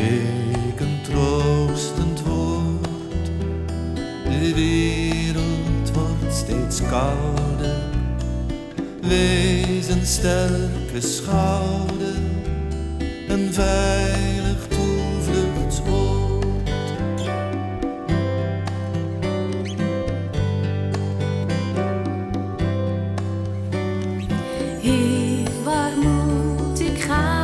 Spreek een troostend woord. De wereld wordt steeds kouder. Wees een sterke schouder, een